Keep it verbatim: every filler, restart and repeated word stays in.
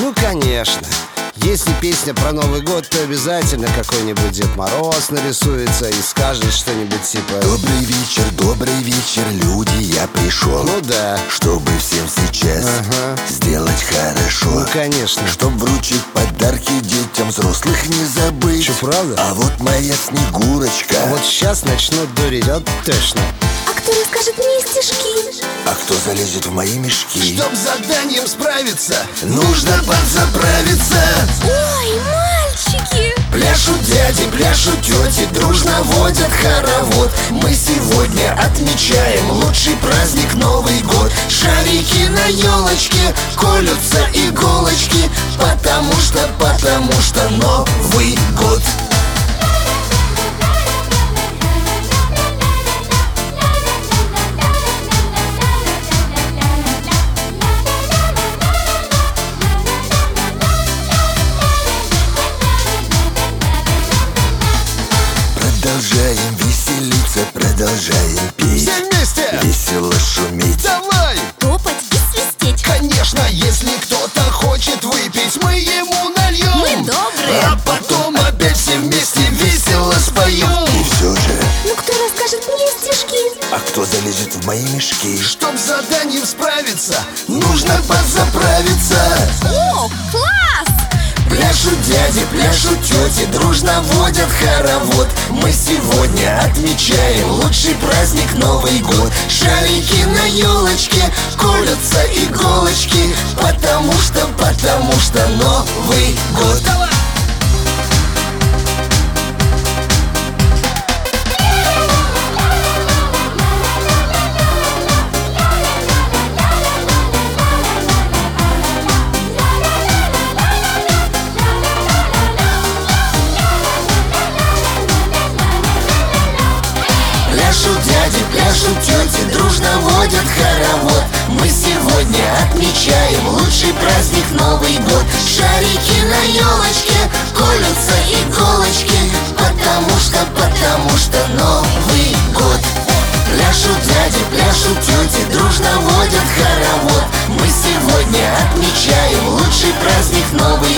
Ну, конечно. Если песня про Новый год, то обязательно какой-нибудь Дед Мороз нарисуется и скажет что-нибудь типа: добрый вечер, добрый вечер, люди, я пришел. Ну да. Чтобы всем сейчас ага. сделать хорошо. Ну, конечно. Чтоб вручить подарки детям, взрослых не забыть. Че, правда? А вот моя Снегурочка. А вот сейчас начнут дурить, вот точно. А кто расскажет мне стишки? А кто залезет в мои мешки? Чтоб с заданием справиться, нужно подзаправиться. Ой, мальчики! Пляшут дяди, пляшут тети, дружно водят хоровод. Мы сегодня отмечаем лучший праздник Новый год. Шарики на елочке, колются иголочки, потому что, потому что Новый год. Продолжаем веселиться, продолжаем петь. Все вместе! Весело шуметь. Давай! Топать и свистеть. Конечно, если кто-то хочет выпить, мы ему нальем. Мы добрые. А потом опять все вместе весело споем. И все же, Ну кто расскажет мне стишки? а кто залезет в мои мешки? Чтоб с заданием справиться, Нужно подзаправиться. О, класс! Пляшут дяди, пляшут тети, дружно водят хоровод. Мы сегодня отмечаем лучший праздник Новый год. Шарики на елочке, колются иголочки, потому что, потому что Новый год. Пляшут дяди, пляшут тети, дружно водят хоровод. Мы сегодня отмечаем лучший праздник Новый год. Шарики на елочке, колются иголочки, потому что, потому что Новый год. Пляшут дяди, пляшут тети, дружно водят хоровод. Мы сегодня отмечаем лучший праздник Новый